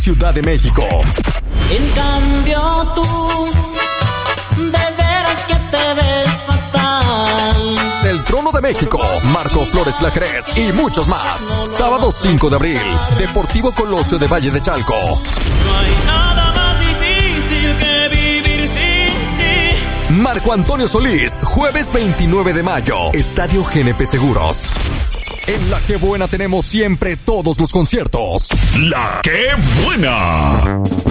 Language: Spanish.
Ciudad de México. En cambio tú, de veras que te ves fatal. Del Trono de México, Marco Flores Claret y muchos más. Sábado 5 de abril, Deportivo Colosio de Valle de Chalco. No hay nada más difícil que vivir sin ti. Marco Antonio Solís, jueves 29 de mayo, Estadio GNP Seguros. En La Qué Buena tenemos siempre todos los conciertos. La Qué Buena.